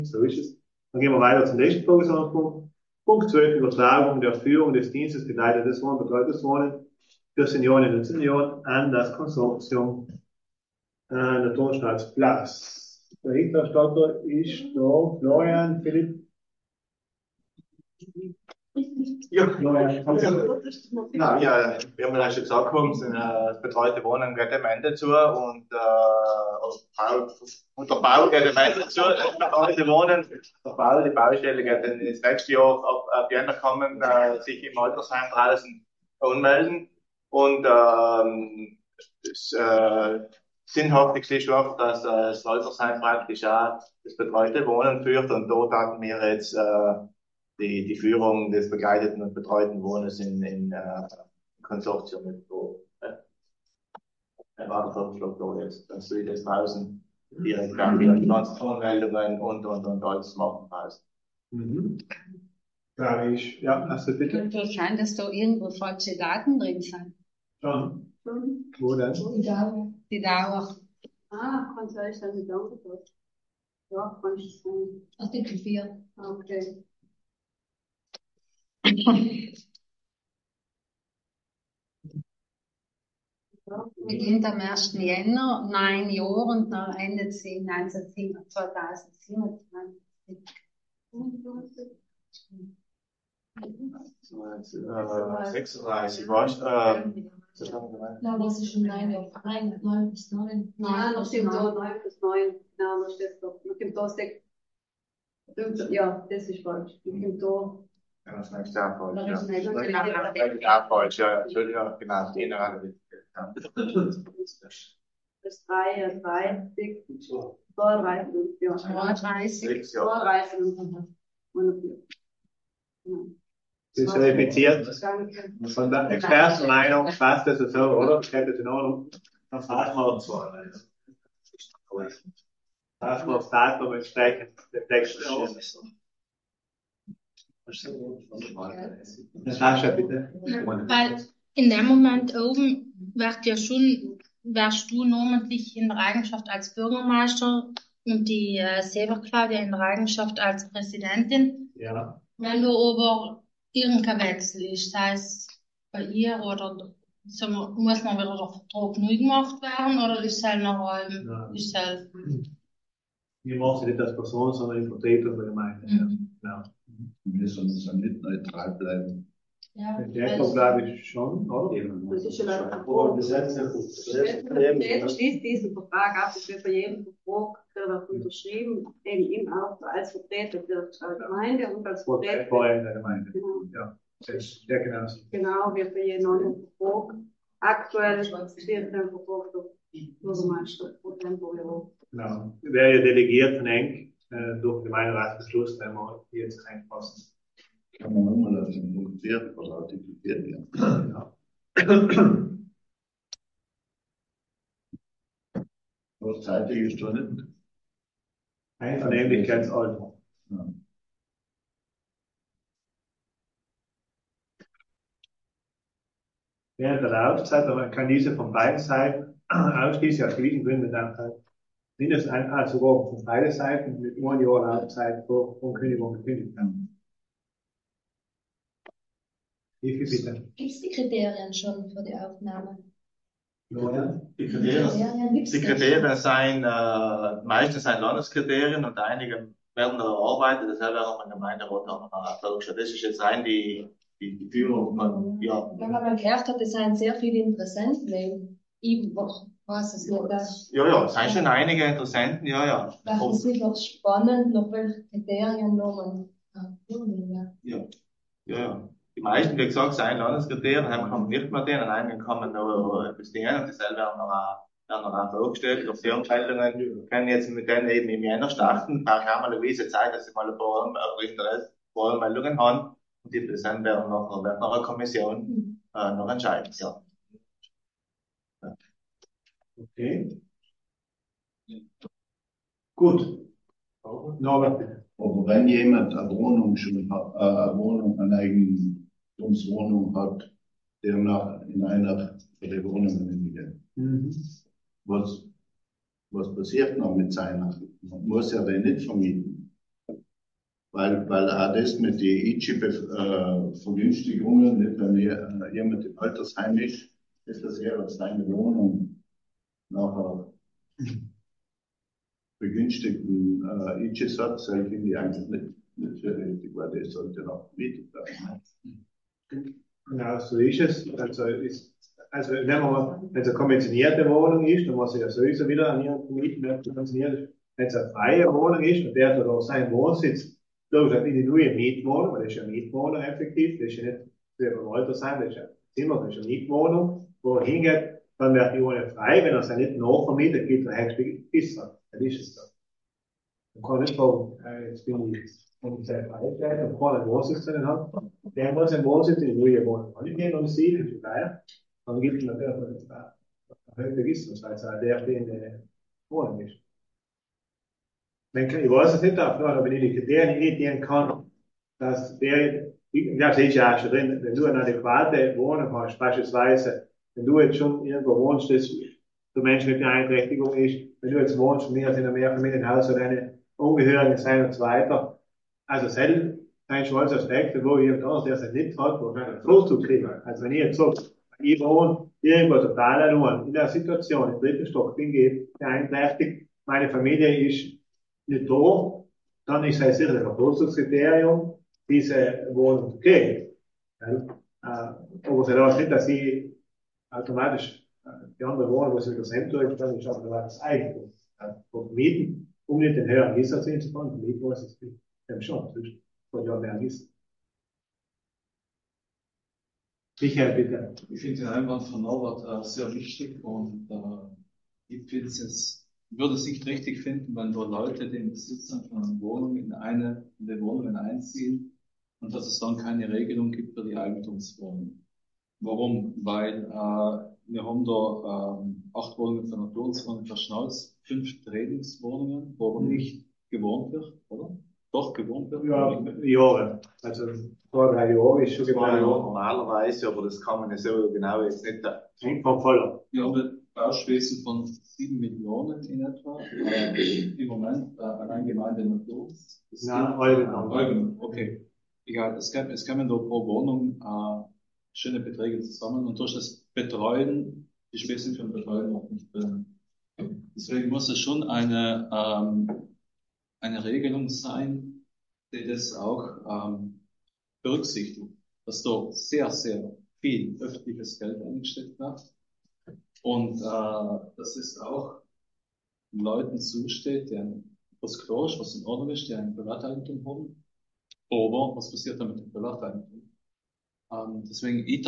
So ist es. Dann gehen wir weiter zum nächsten Tagesordnungspunkt. Punkt 12, Übertragung der Führung des Dienstes begleitetes Wohnen, betreutes Wohnen für Seniorinnen und Senioren an das Konsortium Naturstadtplatz. Der Berichterstatter ist da, Florian, Philipp. Ja, na, ja, wie wir ja schon gesagt haben, sind das betreute Wohnen geht dem Ende zu und der Bau geht dem Ende zu, das betreute Wohnen, der Bau, die Baustelle geht dann ins nächste Jahr ab Jänner kommen, sich im Altersheim draußen anmelden und das Sinnhaftigste ist auch, dass das Altersheim praktisch auch das betreute Wohnen führt und dort hatten wir jetzt die Führung des begleiteten und betreuten Wohnens in Konsortium mit so. Er war der Vorschlag da jetzt. Dann soll ich das draußen direkt an die Anmeldungen und alles machen draußen. Da ist, ja, hast du bitte? Könnte es sein, dass da irgendwo falsche Daten drin sind? Schon. Wo denn? Die Dauer. Ah, kann sein, dass ich danke. Ja, kann ich sein. Artikel 4. Okay. Beginnt am 1. Jänner, 9 Jahre und dann endet sie im 2027. 36, was? Na, was ist schon 9 bis 9? Nein, da stimmt da 9 bis 9. Nein, da steht doch. Da kommt da 6. Ja, das ist falsch. Da kommt da. Ja, das ist auch falsch. Da Ja. ist nicht Auch falsch, ja. Entschuldigung, genau. Die Inhalte. Das 3, 30, 32, ja. 32. 32 und 4. Das ist verifiziert. Danke. Von der Expertenmeinung passt das so, oder? Ich hätte das in Ordnung. Dann fassen wir zwar. Fassen wir das Datum entsprechend den Text aus. Sascha, bitte. Weil in dem Moment oben wärst du namentlich in der Eigenschaft als Bürgermeister und die Claudia in der Eigenschaft als Präsidentin. Ja. Wenn du aber irgendein Wechsel ist, sei es bei ihr oder so, muss man wieder der Vertrag neu gemacht werden oder ist es halt noch ist halt. Wir machen sie nicht als Person, sondern in Vertretung der Gemeinde. Ja. Wir sollen dann nicht neutral bleiben. Ja, Der glaube ich schon, oder? Das ist schon ein Oder Vertrag. Gesetz. Schließt diesen Vertrag ab, es wird bei jedem Vertrag wird unterschrieben, eben ihm auch als Vertreter der Gemeinde und als Vertreter Vorher der Gemeinde. Genau. Ja, das ist sehr genau. Genau, wird bei jedem neuen Vertrag. Aktuell steht der Vertrag der Bürgermeister pro Tempo. Genau. Wäre ja delegiert von Eng durch Gemeinderatsbeschluss, wenn wir jetzt reinpassen. Kann man nochmal auf den Punkt 4 oder Artikel 4 gehen. Ja. Was zeitlich ist da nicht? Einvernehmlichkeitsalter. Ja. Während der Laufzeit, aber man kann diese von beiden Seiten ausschließlich aus gewissen Gründen dann mindestens sogar von beiden Seiten mit 1 Jahr Laufzeit vor Kündigung gekündigt werden. Wie viel bitte? Gibt es die Kriterien schon für die Aufnahme? Ja. Die Kriterien sind, meistens sind Landeskriterien und einige werden da erarbeitet, deshalb werden wir im Gemeinderat auch vorgestellt. Das ist jetzt rein die Führung von, ja. Wenn man gehört hat, es sind sehr viele Interessenten, ich weiß es nicht. Ja, es sind schon einige Interessenten, ja. Das ist sicher spannend, nach welchen Kriterien man Ja. Die meisten, wie gesagt, sind Landeskriterien, dann kommen nicht mehr denen, einige kommen noch bestehen und dasselbe werden noch auch vorgestellt. Durch die Anmeldungen können jetzt mit denen eben im Jänner starten, brauche auch mal eine gewisse Zeit, dass sie mal ein paar Anmeldungen haben und die werden noch eine Kommission noch entscheiden, ja. Okay. Gut. Norbert, bitte. Aber wenn jemand eine Wohnung schon hat, eine Wohnung, eine Eigentumswohnung hat, der in einer der Wohnungen liegt, was passiert noch mit seiner? Man muss ja den nicht vermieten. weil auch das mit den ITSI-Vergünstigungen, nicht, wenn jemand im Altersheim ist das eher als seine Wohnung nachher begünstigten ITSI hat, das finde ich eigentlich nicht für richtig, weil das sollte noch vermietet werden. Genau, so ist es. Also wenn es eine konventionierte Wohnung ist, dann muss ich ja sowieso wieder an ihren vermieten, wenn es konventioniert ist. Wenn es eine freie Wohnung ist und der hat da seinen Wohnsitz, da ist eine neue Mietwohnung, weil das ist ja eine Mietwohnung effektiv, das ist ja nicht wie beim Altersheim, das ist ja ein Zimmer, das ist eine Mietwohnung, wo er hingeht, dann wird die Wohnung frei, wenn er sie nicht nachvermietet, gilt der höchste Besser. Dann ist es so. Man kann nicht sagen, jetzt bin ich sehr freigestellt und keinen Wohnsitz drin hat. Der muss einen Wohnsitz in die neue Wohnung angehen und sieht, wie viel Eier. Dann gibt es natürlich einen höheren Register, weil es auch der in der Wohnung ist. Ich weiß es nicht, aber wenn ich die Kriterien nicht dienen kann, dass der, ja, sehe ich ja auch schon drin, wenn du eine adäquate Wohnung hast, beispielsweise, wenn du jetzt schon irgendwo wohnst, das für Menschen mit Beeinträchtigung ist, wenn du jetzt wohnst, von mir aus in einem Mehrfamilienhaus oder eine Ungehörige sein und so weiter, also selten ein schon als Aspekte, wo jemand anders, der es nicht hat, wo man einen Vorzug kriegen. Also wenn ich jetzt sage, ich wohne irgendwo total allein, in der Situation, im dritten Stock, bin ich beeinträchtigt, meine Familie ist nicht da, dann ist es sicher ein Vorzugskriterium, diese Wohnung zu kriegen. Aber es heißt nicht, dass ich automatisch die andere Wohnung, wo sie das Hemd durch, dann ist aber das Eigentum. Mieten, um nicht den höheren Gießer zu können, Mieten muss es dem schon, sonst von ja mehr Gießer. Michael, bitte. Ich finde den Einwand von Norbert sehr wichtig und ich finde es, würde es nicht richtig finden, wenn nur Leute den Besitzern von einer Wohnung in die Wohnungen einziehen und dass es dann keine Regelung gibt für die Eigentumswohnung. Warum? Weil wir haben da 8 Wohnungen für Naturswohnungen verschnaust, 5 Trainingswohnungen, wo nicht gewohnt wird, oder? Doch gewohnt wird? Ja, Jahre. Also 2-3 Jahre ist schon Ja, genau. normalerweise, aber das kann man so genau jetzt nicht. Hängt vom Fall ab. Wir haben Bauspesen von 7 Millionen in etwa. Im Moment allein Gemeinde Natur. Nein, Eugen. Eugen, okay. Egal, es kämen da pro Wohnung schöne Beträge zusammen und durch das Betreuen, die Spesen für den Betreuen noch nicht drin. Deswegen muss es schon eine Regelung sein, die das auch berücksichtigt, dass da sehr, sehr viel öffentliches Geld eingesteckt wird und dass es auch Leuten zusteht, die was klar ist, was in Ordnung ist, die ein Privateigentum haben, aber was passiert dann mit dem Privateigentum? Deswegen ich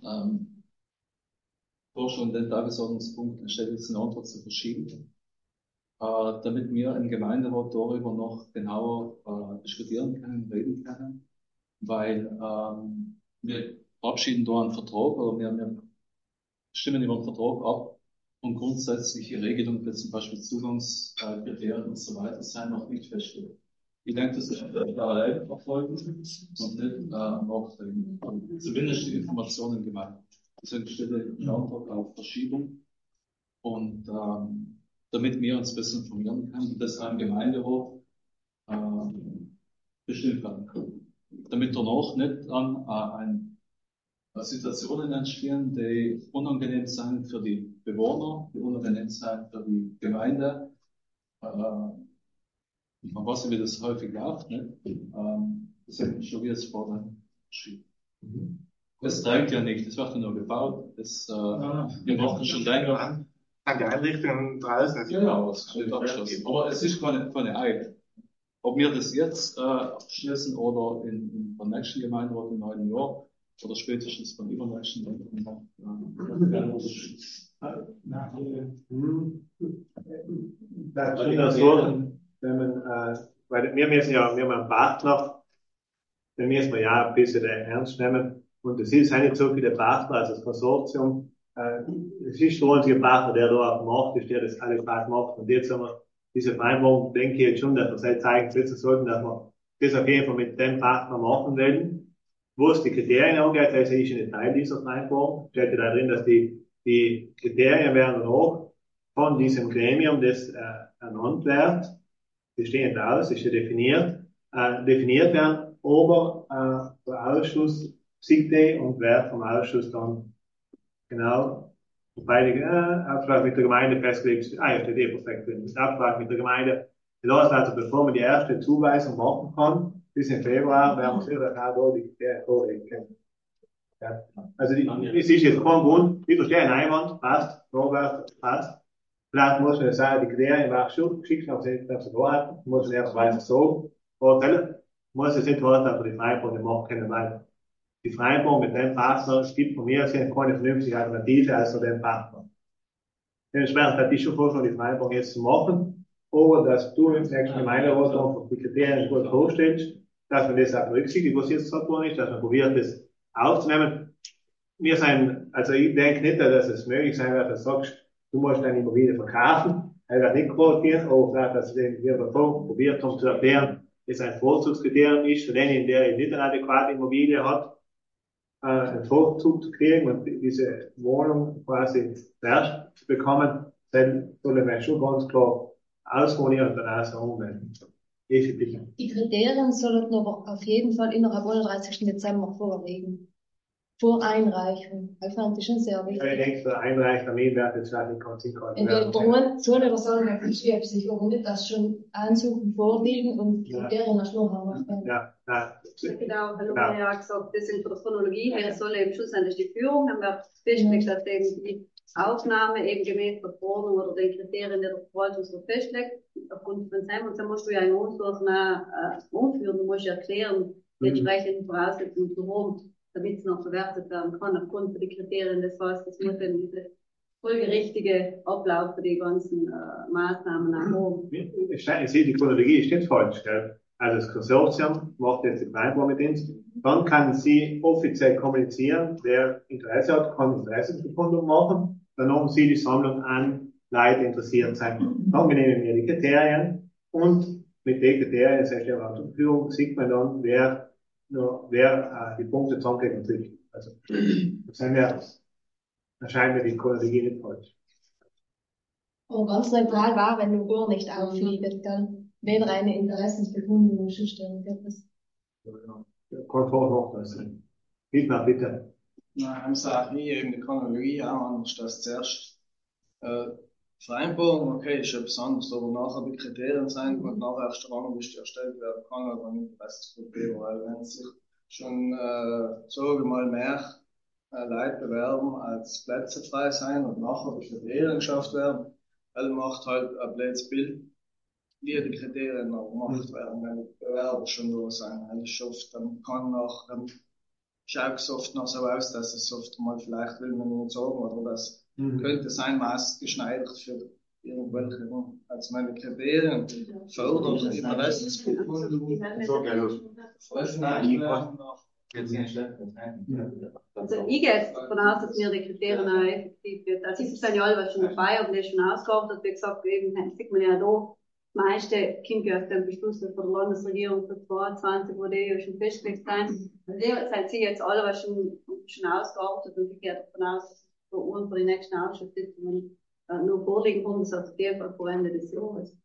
schon den Tagesordnungspunkt, anstelle jetzt einen Antrag zu verschieben, damit wir im Gemeinderat darüber noch genauer diskutieren können, reden können, weil wir verabschieden da einen Vertrag oder wir stimmen über einen Vertrag ab und grundsätzliche Regelungen, wie zum Beispiel Zugangskriterien und so weiter, sein noch nicht feststehen. Ich denke, das ist parallel verfolgen und nicht nachträgen. Zumindest die Informationen gemeint. Deswegen stelle ich einen Antrag auf Verschiebung und damit wir uns besser informieren können und das am Gemeinderat bestimmt werden können. Damit danach nicht dann Situationen entstehen, die unangenehm sind für die Bewohner, die unangenehm sind für die Gemeinde. Man weiß ja, wie das häufig läuft, ne? Deswegen schon wie es vorher geschrieben. Das drängt ja nicht, das wird ja nur gebaut. Wir brauchen schon länger. An die Einrichtungen draußen. Genau, das steht abgeschlossen. Aber es ist keine Eile. Ob wir das jetzt abschließen oder in der nächsten Gemeinderat im neuen Jahr oder spätestens beim übernächsten Jahr. Wenn man, weil wir müssen ja, wir haben einen Partner, den müssen wir ja ein bisschen ernst nehmen. Und es ist nicht so viele Partner, also das Konsortium, es ist der einzige Partner, der da auf dem Markt ist, der das alles Spaß macht. Und jetzt haben wir diese Vereinbarung, denke ich jetzt schon, dass wir jetzt eigentlich setzen sollten, dass wir das auf jeden Fall mit dem Partner machen wollen. Wo es die Kriterien angeht, also ist ein Teil dieser Vereinbarung, steht ja da drin, dass die Kriterien werden auch von diesem Gremium, das ernannt wird, die stehen da aus, ist ja definiert. definiert werden, aber der Ausschuss sieht die und wer vom Ausschuss dann genau beide Absprache mit der Gemeinde festgelegt. Ja, steht perfekt drin. Absprache mit der Gemeinde. Wir lassen also, bevor man die erste Zuweisung machen kann, bis im Februar, werden wir sicher auch da die Kriterien vorlegen. Ja. Also, es ist jetzt kein Grund, ich verstehe einen Einwand, passt, vorwärts, passt. Vielleicht muss man sagen, die Kriterien waren schon geschickt, aber sie da hatten, muss man erstmal so vorstellen. Muss es nicht heißen, dass wir die Freiburg nicht machen können, weil die Freiburg mit dem Partner, es gibt von mir keine vernünftige Alternative als zu dem Partner. Dementsprechend hat die schon vorgeschlagen, die Freiburg jetzt zu machen, aber dass du im nächsten Gemeinderat die Kriterien gut vorstellst, dass man das auch berücksichtigt, was jetzt gesagt worden ist, dass man probiert, das aufzunehmen. Wir sind, also ich denke nicht, dass es möglich sein wird, dass du sagst, du musst deine Immobilie verkaufen, er wird nicht quotieren, aber vielleicht, dass wir davor probiert haben zu erklären, dass ein Vorzugskriterium ist für den, der nicht eine adäquate Immobilie hat, einen Vorzug zu kriegen und diese Wohnung quasi zuerst zu bekommen, dann sollen wir schon ganz klar ausformulieren und dann auch sagen, wenn die Kriterien sollten aber auf jeden Fall innerhalb 31. Dezember vorliegen. Vor Einreichung. Das fand ich schon sehr wichtig. Ja, ich denke, der Einreichtermin wird jetzt halt nicht ganz hinkommen. Entweder soll oder soll man beschreibt sich, warum nicht, dass schon Ansuchen vorliegen und Kriterien erst noch haben. Ja, genau, hallo, ja gesagt, das sind von der Chronologie her, soll eben schlussendlich die Führung, haben wir festgelegt, dass eben die Aufnahme eben gemäß der Verordnung oder den Kriterien, die der Verwaltungsrat festlegt, aufgrund von seinem, und dann musst du ja einen Ausdruck umführen, du musst erklären, die entsprechenden Voraussetzungen zu haben, damit es noch verwertet werden kann, aufgrund der Kriterien. Das heißt, das muss dann diese folgerichtige Ablauf für die ganzen Maßnahmen auch haben. Ich sehe, die Chronologie ist nicht falsch, gell? Also das Konsortium macht jetzt die Vereinbarung mit uns, dann kann sie offiziell kommunizieren, wer Interesse hat, kann Interessensbekundung machen, dann haben sie die Sammlung an Leute, die interessiert sein. Dann benehmen wir die Kriterien und mit den Kriterien, das heißt ja zur Verfügung, sieht man dann, wer die Punkte zusammenkriegt und kriegt. Also, das sind wir, erscheint mir die Chronologie nicht falsch. Aber ganz neutral war, wenn du gar nicht aufliegt, dann wäre eine Interessensbekundung stellen. Konform noch das sein. Bitte. Nein, ich sage nie eben die Chronologie auch anders, dass zuerst Vereinbarung, okay, ist etwas anderes, aber nachher die Kriterien sein und nachher erst der Rangliste erstellt werden kann oder nicht, das ist okay, weil wenn sich schon sagen wir mal mehr Leute bewerben, als Plätze frei sein und nachher die Kriterien geschafft werden, weil macht halt ein blödes Bild, wie die Kriterien noch gemacht werden, wenn die Bewerber schon da sein, wenn es schafft, dann kann noch, dann schaut es oft noch so aus, dass es oft mal vielleicht will man nicht sagen, oder das könnte sein, maßgeschneidert für irgendwelche, als meine Kriterien fördern, Interessensbekundung. Also ich gehe davon aus, dass wir die Kriterien auch effektiv wird. Also es sind ja alle schon dabei, aber das ist schon ausgearbeitet. Wie gesagt, eben sieht man ja da, das meiste kommt ja aus dem Beschluss von der Landesregierung für 2022, wo die ja schon festgelegt sind. Also sind sie jetzt alle schon ausgearbeitet und ich gehe davon aus, dass für uns für die nächsten Ausschusssitzungen nur vorliegen kommt, das auf jeden Fall vor Ende des Jahres.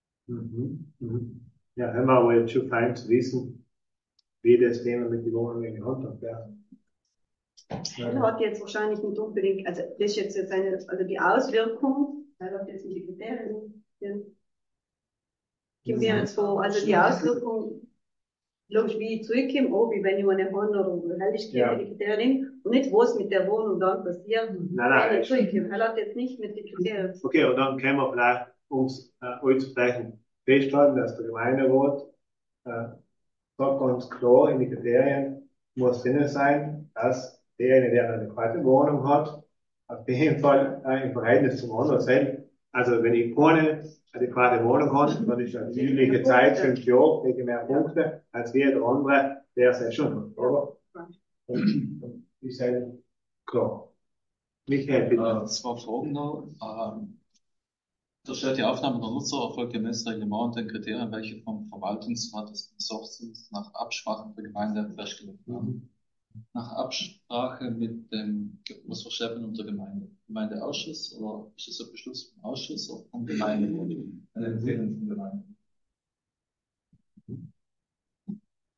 Ja, haben wir aber jetzt schon fein zu wissen, wie das Thema mit den Wohnungen gehandhabt werden. Er hat jetzt wahrscheinlich nicht unbedingt, also das ist jetzt eine, also die Auswirkung, er hat jetzt nicht die Kriterien, kommen wir jetzt vor, also die Auswirkung, logisch, wie ich zurückkomme, auch wie wenn ich meine Hand oder halt ich die Kriterien und nicht, was mit der Wohnung dann passiert, wenn ich zurückkomme. Er hat jetzt nicht mit den Kriterien. Okay, und dann können wir vielleicht, um es anzusprechen, festhalten, dass der Gemeinderat sagt ganz klar, in die Kriterien muss drin sein, dass derjenige, der eine adäquate Wohnung hat, auf jeden Fall im Verhältnis zum anderen sein. Also wenn ich keine adäquate Wohnung habe, dann ist die übliche Zeit 5 Jahre, kriege ich mehr Punkte, als jeder andere, der es schon hat, oder? Und ist halt klar. Michael, bitte. Das war folgender. Da steht die Aufnahme der Nutzer erfolgt gemäß Reglement und den Kriterien, welche vom Verwaltungsrat des Konsortiums nach Absprache mit der Gemeinde festgelegt werden. Nach Absprache mit dem, was versteht man unter Gemeinde? Gemeindeausschuss oder ist das ein Beschluss vom Ausschuss oder vom Gemeinderat? Eine Empfehlung vom Gemeinde.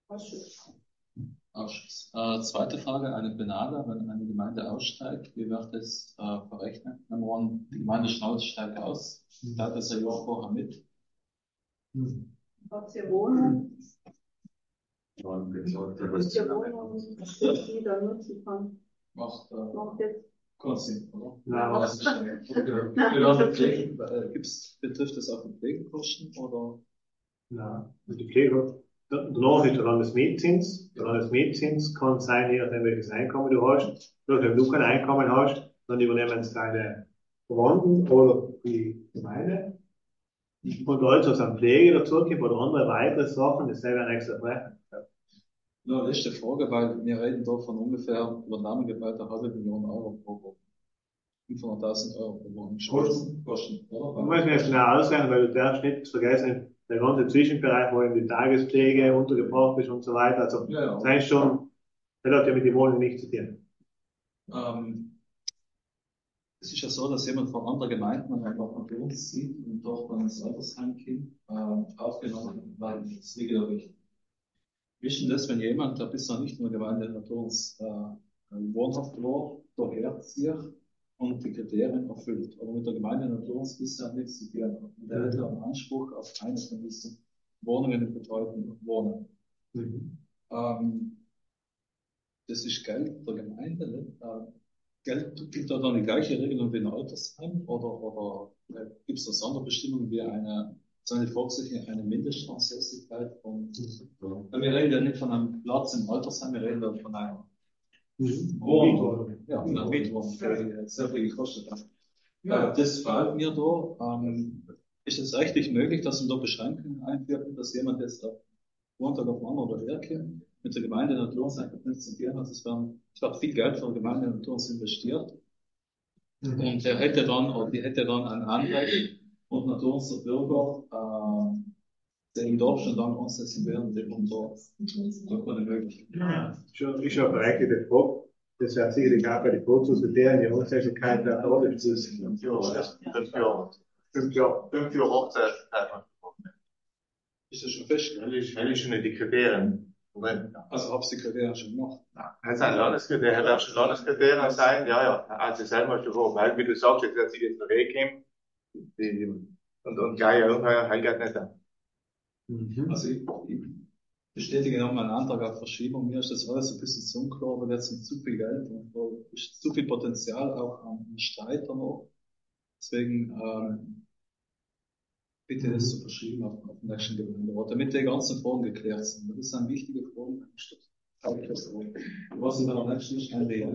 Ausschuss. Zweite Frage, eine Benada, wenn eine Gemeinde aussteigt, wie wird das verrechnet? Nummer one, die Gemeinde steigt aus, teilt das ein Jahr vorher mit. Hat sie eine Wohnung? Ist die Wohnung, die sie dann nutzen kann? Macht jetzt. keinen Sinn, oder? Nein. Betrifft das auch die Pflegekosten, oder? Nein. Die Pflege, danach ist der Landesmietzins. Der Landesmietzins kann sein, je nachdem welches Einkommen du hast. Wenn du kein Einkommen hast, dann übernehmen es deine Verwandten oder die Gemeinde. Und alles, was an Pflege dazukommt oder andere weitere Sachen, das selber ein extra Rechnung. Nur letzte Frage, weil wir reden da von ungefähr Übernahmegebühr eine halbe Million Euro pro Woche. 500.000 Euro pro Woche. Kosten, oder? Da muss man jetzt genau ausrechnen, weil du darfst nicht vergessen, der ganze Zwischenbereich, wo eben die Tagespflege untergebracht ist und so weiter. Also, das heißt schon, das hat ja mit der Wohnung nichts zu tun. Es ist ja so, dass jemand von anderen Gemeinden einfach bei uns sieht und dort dann ins Altersheimkind aufgenommen weil das liegt ja wichtig. Wie ist denn das, wenn jemand, der bisher nicht in der Gemeinde Naturens wohnhaft war, daher zieht und die Kriterien erfüllt, aber mit der Gemeinde Naturens bisher nichts zu tun hat? Und der hätte einen Anspruch auf eine von diesen Wohnungen im betreuten Wohnen. Das ist Geld der Gemeinde, nicht? Gibt da dann die gleiche Regelung wie ein Altersheim oder gibt es da Sonderbestimmungen wie eine vorgesehene eine Mindestansässigkeit von wir reden ja nicht von einem Platz im Altersheim, wir reden ja von einer Wohnung. Ja, von einer Mietwohnung, die sehr viel gekostet hat. Das fällt mir da. Ist es rechtlich möglich, dass man da Beschränkungen einführen, dass jemand jetzt auf Montag auf Mann oder herkommt, mit der Gemeinde Naturens einfach nichts zu tun hat? Es wird viel Geld von der Gemeinde Naturens investiert. Und der hätte dann, oder die hätte dann ein Anrecht, und Naturens der Bürger, der in Deutschland dann ansässig werden, der kommt da keine Möglichkeit. Ja, ist schon eine berechtigte Frage. Das wäre sicherlich auch bei den Vorzugskriterien, die Ansässigkeit der Rolle. Das ist 5 Jahre. 5 Jahre Hochzeitszeit. Ist das schon festgelegt? Wenn ich schon in die Kriterien drin. Also hab's die Kriterien schon gemacht? Das ist ein Landeskriterien, hätte auch schon Landeskriterien sein, ja. Also selber schon, weil, wie du sagst, jetzt wird sich jetzt der Weg geben, und gleich irgendwann heiratet nicht dann. Also ich bestätige nochmal einen Antrag auf Verschiebung. Mir ist das alles ein bisschen zu unklar, aber jetzt mit zu viel Geld und da ist zu viel Potenzial auch am Streit noch. Deswegen, bitte das zu verschieben auf den nächsten Gemeinderat, damit die ganzen Fragen geklärt sind. Das sind wichtige Fragen. Was in der nächsten einreden?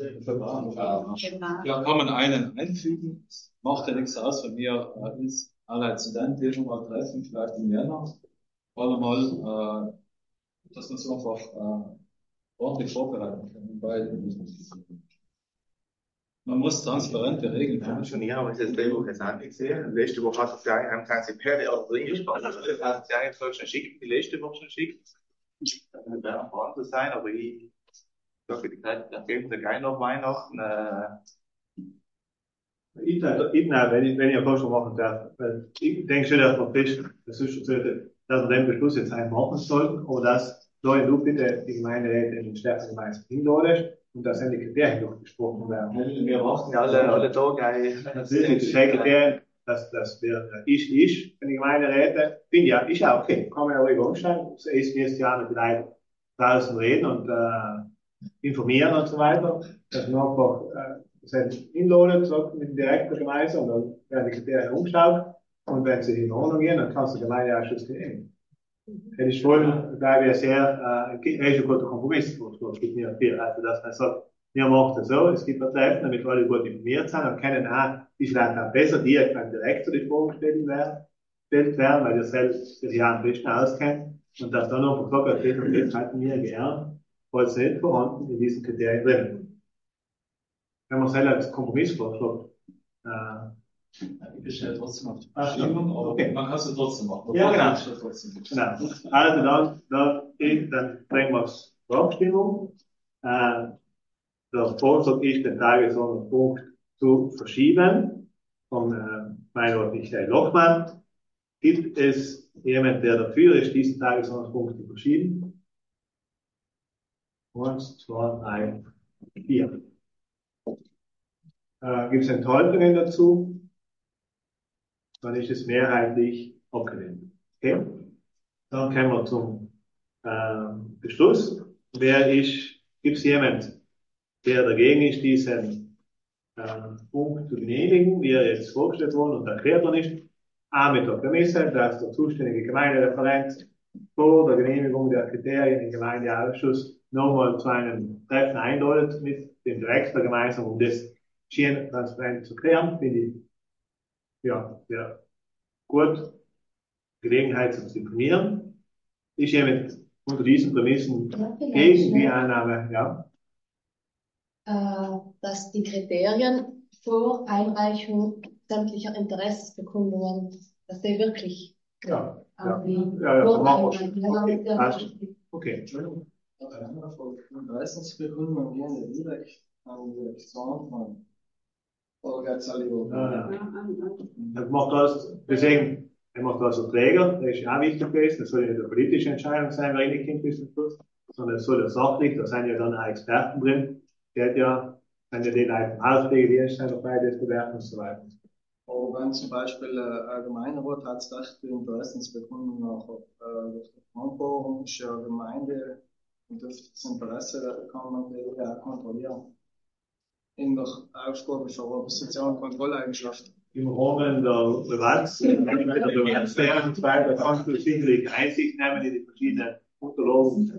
Ja, kann man einen einfügen. Macht ja nichts aus, wenn wir uns alle zu deinem Thema mal treffen, vielleicht im Januar. Mal, dass man so einfach ordentlich vorbereiten kann. Weil man muss transparente Regeln haben. Schon ja, aber es ist die Woche auch nicht gesehen. Letzte Woche hat sie haben sie Pferde auch drin gespannt. Also das hat sie eigentlich schon geschickt, die letzte Woche schon geschickt. Das wird auch vorhanden sein, aber ich sage, die Zeit, da fehlt der Geil noch Weihnachten. Ich wenn ich einen Vorschlag machen darf, weil ich denke schon, dass man fest, das ist schon so, dass wir den Beschluss jetzt einmal machen sollten, aber dass du bitte die Gemeinderäte in den Stärken gemeinsam hinladest und dass dann die Kriterien durchgesprochen werden. Wir machen alle Tage Natürlich, die Kriterien, dass wir ist, wenn die Gemeinderäte, finde ich ja, ist ja okay, kann man ja ruhig umstellen, es ist nächstes Jahr mit Leuten draußen reden und informieren und so weiter, dass man einfach hinladen, sagt mit dem Direktor gemeinsam, und dann werden die Kriterien umgeschaut und wenn sie in Ordnung gehen, dann kannst du Gemeindeausschuss genehmigen. Das ist voll, da wir sehr, ein guter Kompromissvorschlag, es gibt mir viel, also dass man sagt, wir machen das so, es gibt ein Treffen, damit alle gut informiert sind und können auch, ist vielleicht auch besser direkt beim Direktor die Fragen gestellt werden, weil das sich auch am besten auskennt und dass dann noch gesagt wird, okay, das halten wir gern, weil es nicht vorhanden in diesen Kriterien drin. Wenn man selber als Kompromissvorschlag, ich bestehe trotzdem auf die Verschiebung, aber okay. Man kann es ja trotzdem machen. Ja, genau. Also dann bringen wir es zur Abstimmung. Der Vorschlag ist, den Tagesordnungspunkt zu verschieben von Meinrad Michael Lochmann. Gibt es jemanden, der dafür ist, diesen Tagesordnungspunkt zu verschieben? 1, 2, 3, 4. Gibt es Enthaltungen dazu? Dann ist es mehrheitlich abgelehnt. Okay? Dann kommen wir zum Beschluss. Gibt es jemand, der dagegen ist, diesen Punkt zu genehmigen, wie er jetzt vorgestellt worden und erklärt worden ist? A, mit der Prämisse, dass der zuständige Gemeindereferent vor der Genehmigung der Kriterien im Gemeindeausschuss nochmal zu einem Treffen einlädt mit dem Direktor gemeinsam, um das schön transparent zu klären. Finde ich, ja, sehr gut. Gelegenheit zu informieren. Ist jemand unter diesen Prämissen gegen die Annahme? Ja. Dass die Kriterien vor Einreichung sämtlicher Interessensbekundungen, dass die wirklich Ja, auch wie so machen wir es. Okay, passt. Okay. Entschuldigung. Interessensbekundungen gehen ja direkt an die Direktion. Oder geht es alle über? Deswegen, er macht das als Träger, das ist ja auch wichtig gewesen, das soll ja nicht eine politische Entscheidung sein, wer reinkommt bis zum Schluss, sondern es soll ja sachlich, da sind ja dann auch Experten drin, der ja, wenn ja die Leute im Auspflegedienst sind, dabei das bewerten und so weiter. Aber wenn zum Beispiel Gemeinderat hat das Recht, die Interessensbekundung nach der Anforderung ist ja Gemeinde und dürfte das Interesse kann man die auch kontrollieren. In der Aufgabe für soziale Kontrolleigenschaften. Im Rahmen der Bewährungsfähigkeit und so weiter kannst du sicherlich Einsicht nehmen in die verschiedenen Unterlagen.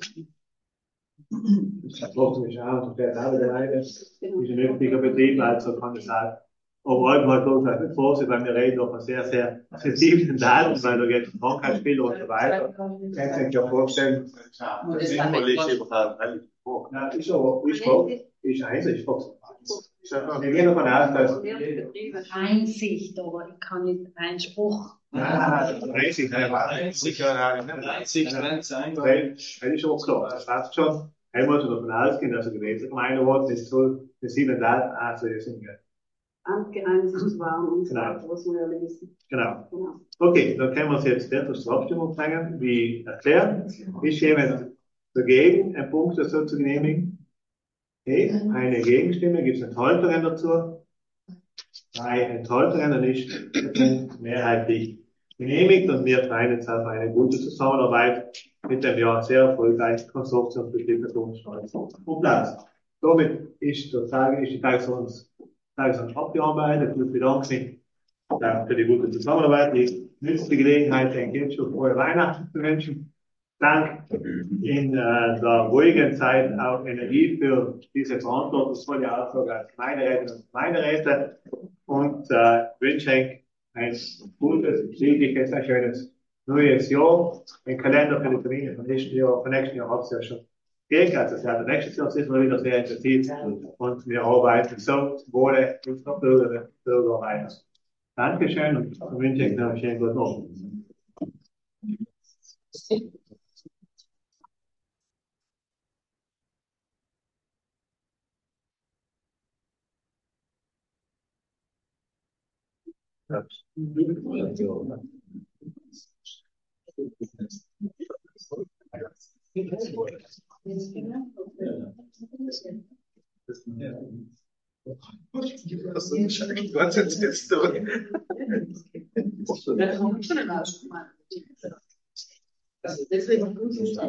Das macht mich auch, und der auch wieder rein. Ist ein öffentlicher Betrieb, also kann das auch. Aber allgemein durchaus nicht vorsehen, weil wir reden doch von sehr, sehr sensiblen Daten, weil da geht es um Krankheitsbilder und so weiter. Kannst du dir ja vorstellen. Das ist überhaupt relativ hoch. Ja, ist aber, ist einzig. Wir gehen davon aus, dass. Einsicht, aber ich kann nicht Einspruch. Einsicht, das ist auch klar, das passt schon. Einmal schon davon ausgehen, dass er gewesen Gemeinderat ist, so sensiblen Daten anzulesen. Amtgeheimnis zu wahren und so weiter, Genau. was wir ja wissen. Genau. Okay, dann können wir uns jetzt fertig zur Abstimmung bringen, wie erklärt. Ist jemand dagegen, einen Punkt dazu zu genehmigen? Okay, eine Gegenstimme, gibt es Enthaltungen dazu? 3 Enthaltungen, dann ist der Punkt mehrheitlich genehmigt und wir freuen uns auf eine gute Zusammenarbeit mit dem ja sehr erfolgreichen Konsortiumsbetrieb der Bundesstraße und Platz. Damit ist die Tagesordnung abgearbeitet. Ich bedanke mich für die gute Zusammenarbeit. Ich nütze die Gelegenheit, den jetzt schon frohe Weihnachten zu wünschen. Dank in der ruhigen Zeit auch Energie für diese verantwortungsvolle Aufgabe als Gemeinderäte und Gemeinderäte und wünsche euch ein gutes, friedliches, ein schönes neues Jahr. Den Kalender für die Termine von nächsten Jahr hat es ja schon gegeben. Also das Jahr nächstes Jahr ist mal wieder sehr intensiv und wir arbeiten so zum Wohle unserer Bürgerinnen und Bürger weiter. Dankeschön und ich wünsche euch noch einen schönen guten Abend. Deswegen